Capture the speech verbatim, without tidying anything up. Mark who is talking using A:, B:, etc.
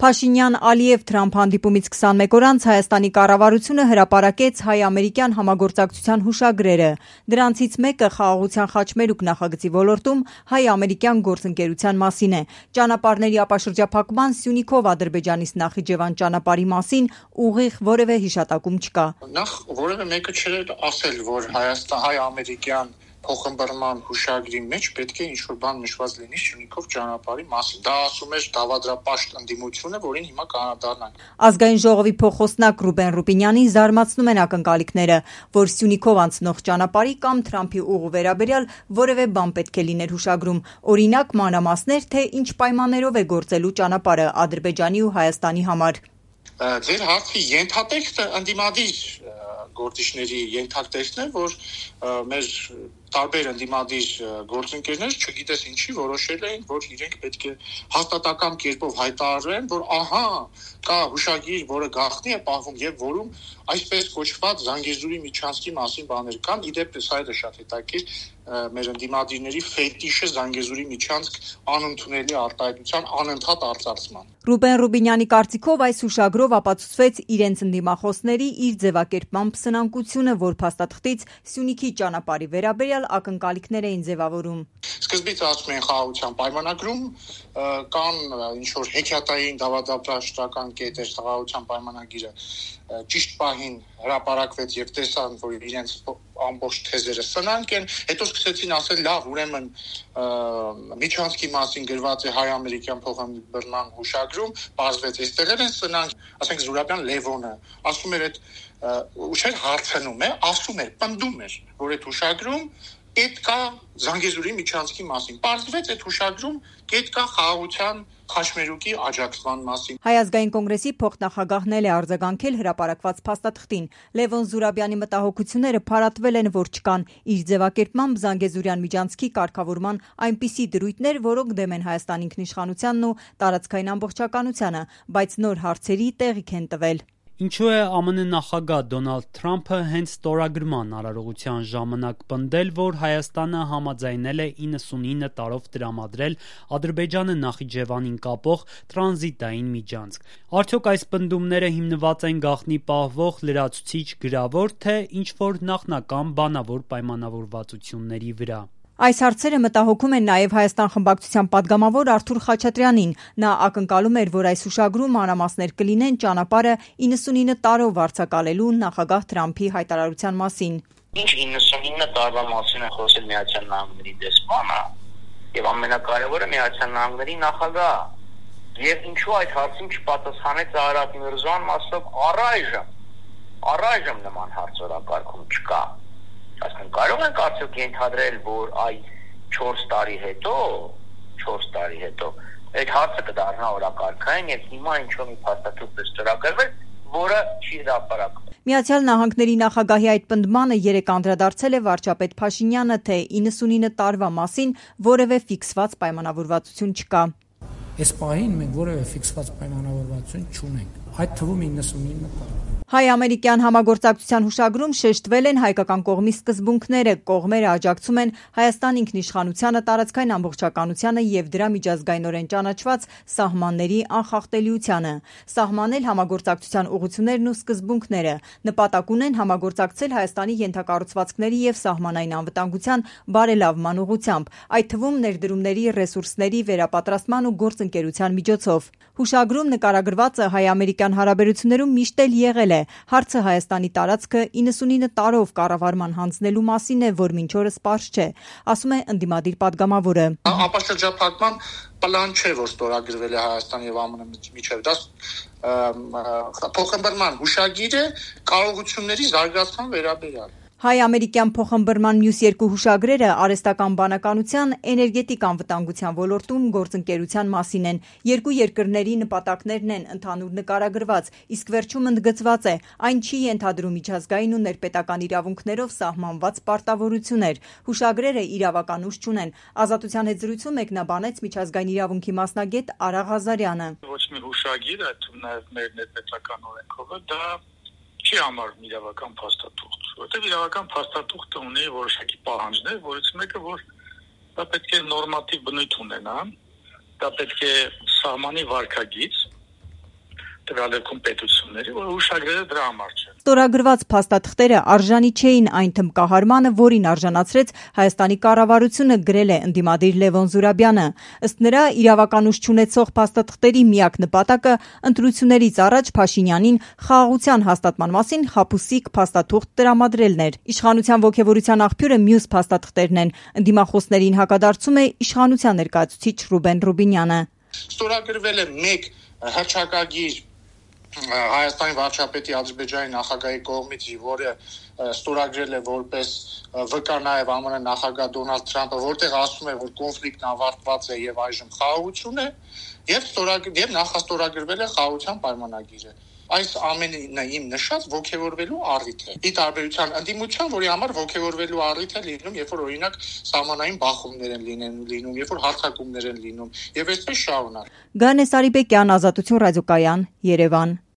A: Փաշինյան-Ալիև-Թրամփ հանդիպումից քսանմեկ օր անց Հայաստանի կառավարությունը հրապարակեց հայ-ամերիկյան համագործակցության հուշագրերը։ Դրանցից մեկը խաղաղության խաչմերուկ նախագծի ոլորտում հայ-ամերիկյան գործընկերության մասին է։ Ճանապարհների ապաշրջափակման Սյունիքով Ադրբեջանից Նախիջևան ճանապարհի մասին ուղիղ որևէ հիշատակում չկա։
B: Նախ որևէ մեկը չէր ասել, որ Հայաստան հայ-ամերիկյան փոխըմբռնման հուշագրի մեջ պետք է ինչ-որ բան նշված լինի Սյունիքով ճանապարհի մասին։ Դա ասում էր դավադրապաշտ ընդդիմությունը, որին հիմա կանադառնանք։
A: Ազգային ժողովի փոխոսնակ Ռուբեն Ռուբինյանին զարմացնում են ակնկալիքները, որ Սյունիքով անցնող ճանապարհի կամ Թրամփի ուղու վերաբերյալ որևէ բան պետք է լիներ հուշագրում։ Օրինակ մանրամասներ, թե ինչ պայմաններով է գործելու ճանապարհը Ադրբեջանի ու Հայաստանի համար։
B: Ձեր հարցի ենթատեքստը ընդդիմադիր գործիչների ենթատեքստն է, որ մեր տարբեր ընդդիմադիր գործընկերներ, չգիտես ինչի, որոշել էին, որ իրենք պետք է հաստատակամ կերպով հայտարարեն, որ ահա կա հուշագիր, որը գաղտնի է պահվում եւ որում այսպես կոչված Զանգեզուրի միջանցքի մասին բաներ կան։ Իդեպ սա է շատ հետաքրքիր, մեր ընդդիմադիրների ֆետիշը Զանգեզուրի միջանցք անընդունելի արտահայտության անընդհատ արծարծման։
A: Ռուբեն Ռուբինյանի կարծիքով այս հուշագրով ապացուցվեց իրենց ընդդիմախոսների իր ձևակերպման փսնակությունը, որ փաստաթղթից Սյունիքի ճանապարհի վերաբերյալ ակնկալիքներ էին ձևավորում։
B: Սկզբից ասում են խաղաղության պայմանագրում կան ինչ-որ հեքիաթային դավադրապաշտական կետեր խաղաղության պայմանագիրը ճիշտ պահին հրապարակվեց եւ տեսան, որ իրենց ամբողջ թեզերը սնանկ են, հետո սկսեցին ասել լավ, ուրեմն միջանցքի մասին գրված է հայ-ամերիկյան փոխըմբռնման հուշագրում, բացվեց այստեղ են սնանկ, ասենք Զուրաբյան Լևոնը ասում էր այդ ուշեր հարցնում է, ասում էր, պնդում էր, որ այդ հուշագրում կետ կա Զանգեզուրի միջանցքի մասին։ Բացվեց այդ հուշագրում կետ կա խաղաղության խաչմերուկի աջակցման մասին։
A: Հայ ազգային կոնգրեսի փոխնախագահն էլ է արձագանքել հրապարակված փաստաթղթին։ Լևոն Զուրաբյանի մտահոգությունները փարատվել են, որ չկան իր ձևակերպմամբ Զանգեզուրյան միջանցքի կարգավորման այնպիսի դրույթներ, որոնք դեմ են Հայաստանի ինքնիշխանությանն ու տարածքային ամբողջականությանը, բայց նոր հարցերի տեղիք են տվել։
C: Ինչու է ԱՄՆ նախագահ Դոնալդ Թրամփը հենց ստորագրման արարողության ժամանակ պնդել, որ Հայաստանը համաձայնել է իննսունինը տարով տրամադրել Ադրբեջանը Նախիջևանին կապող տրանզիտային միջանցք։ Արդյոք այս պնդումները հիմնված են գաղտնի պահվող լրացուցիչ գրավոր, թե ինչ-որ նախնական բանավոր պայմանավորվածությունների վրա։
A: Այս հարցերը մտահոգում են նաև Հայաստան խմբակցության падգամավոր Արթուր Խաչատրյանին։ Նա ակնկալում էր, որ այս հուշագրում մանրամասներ կլինեն ճանապարհը իննսունինը տարով վարձակալելու նախագահ Թրամփի հայտարարության մասին։
D: Ինչ իննսունինը տարվա մասին է խոսել Միացյալ Նահանգների դեսպանը եւ ամենակարևորը Միացյալ Նահանգների նախագահ։ Եվ ինչու այդ հարցին չպատասխանեց Արարատ Միրզոյան, ասելով առայժմ, առայժմ նման հարց օրակարգում չկա։ Այսինքն կարող ենք արդյոք ենթադրել, որ այս չորս տարի հետո, չորս տարի հետո այդ հարցը կդառնա օրակարգային եւ հիմա ինչ-որ մի փաստաթուղթ է ստորագրվել, որը չի հրապարակվել։
A: Միացյալ Նահանգների նախագահի այդ պնդմանը երեկ անդրադարձել է վարչապետ Փաշինյանը, թե իննսունինը տարվա մասին որևէ ֆիքսված պայմանավորվածություն չկա։
E: Այս պահին մենք որևէ ֆիքսված պայմանավորվածություն չունենք։ Այդ թվում իննսունինը տարվա։
A: Հայ-ամերիկյան համագործակցության հուշագրում շեշտվել են հայկական կողմի սկզբունքները, կողմերը աջակցում են Հայաստան ինքնիշխանությանը, տարածքային ամբողջականությանը եւ դրա միջազգայինորեն ճանաչված սահմանների անխախտելիությանը, սահմանել համագործակցության ուղղություններն ու սկզբունքները, նպատակ ունեն համագործակցել Հայաստանի ենթակառուցվածքների եւ սահմանային անվտանգության բարելավման ուղղությամբ, այդ թվում ներդրումների, ռեսուրսների վերապատրաստման ու գործընկերության միջոցով։ Հուշագրում նկարագրվածը հայ-ամերիկյան հարաբերություններում միշտ էլ եղել է։ Հարցը Հայաստանի տարածքը իննսունինը տարով կառավարման հանձնելու մասին է, որ մինչ օրս պարզ չէ, ասում է ընդդիմադիր падգամավորը։
B: Ապաշրջափակման պլան չէ, որ ստորագրվել է Հայաստանի եւ ԱՄՆ միջև։ Դա փոխըմբռնման հուշագիր է կարողությունների զարգացման վերաբերյալ։
A: Հայ-ամերիկյան փոխըմբռնման մյուս երկու հուշագրերը արհեստական բանականության, էներգետիկ անվտանգության ոլորտում գործընկերության մասին են։ Երկու երկրների նպատակներն են ընդհանուր նկարագրված, իսկ վերջում ընդգծված է, այն չի ենթադրում միջազգային ու ներպետական իրավունքներով սահմանված պարտավորություններ։ Հուշագրերը իրավական ուժ չունեն։ Ազատության հետ զրույցում մեկնաբանեց միջազգային իրավունքի մասնագետ Արա Ղազարյանը։
F: Ոչ մի հուշագիր, այդ նաև մեր ներպետական օրենքով դա չի համարվում իրավական փաստաթուղթ, որտեղ իրավական փաստաթուղթը ունի որոշակի պահանջներ, որից մեկը որ դա պետք է նորմատիվ բնույթ ունենա, դա պետք է սահմանի վարքագիծ, տվյալ դեպքում պետությունների, որ ուշագրերը դրա համար չեն։
A: Ստորագրված փաստաթղթերը արժանի չէին այն թմբկահարմանը, որին արժանացրեց Հայաստանի կառավարությունը, գրել է ընդդիմադիր Լևոն Զուրաբյանը։ Ըստ նրա, իրավականուց չունեցող փաստաթղթերի միակ նպատակը ընտրություններից առաջ Փաշինյանին խաղաղության հաստատման մասին խաբուսիկ փաստաթուղթ տրամադրելն էր։ Իշխանության ոգևորության աղբյուրը մյուս փաստաթղթերն են։ Ընդդիմախոսներին հակադարձում է իշխանության ներկայացուցիչ Ռուբեն Ռուբինյանը։
B: Ստորագրվել է մեկ հռչակագիր Հայաստանի վարչապետի Ադրբեջանի նախագահի կողմից, որը ստորագրել է որպես վկա նաև ԱՄՆ նախագահ Դոնալդ Թրամփը, որտեղ ասում է, որ կոնֆլիկտն ավարտված է եւ այժմ խաղաղություն է, եւ ստորագրել եւ նախաստորագրվել է խաղաղության պայմանագիրը։ Այս ամենը իմ նշած ոգևորվելու առիթ է։ Ի տարբերության ընդդիմության, որի համար ոգևորվելու առիթ է լինում, երբ որ օրինակ սահմանային բախումներ են լինեն լինում, երբ որ հարձակումներ են լինում, եւ այսպես շարունակ։
A: Գանես Արիբեկյան, Ազատություն ռադիոկայան, Երևան։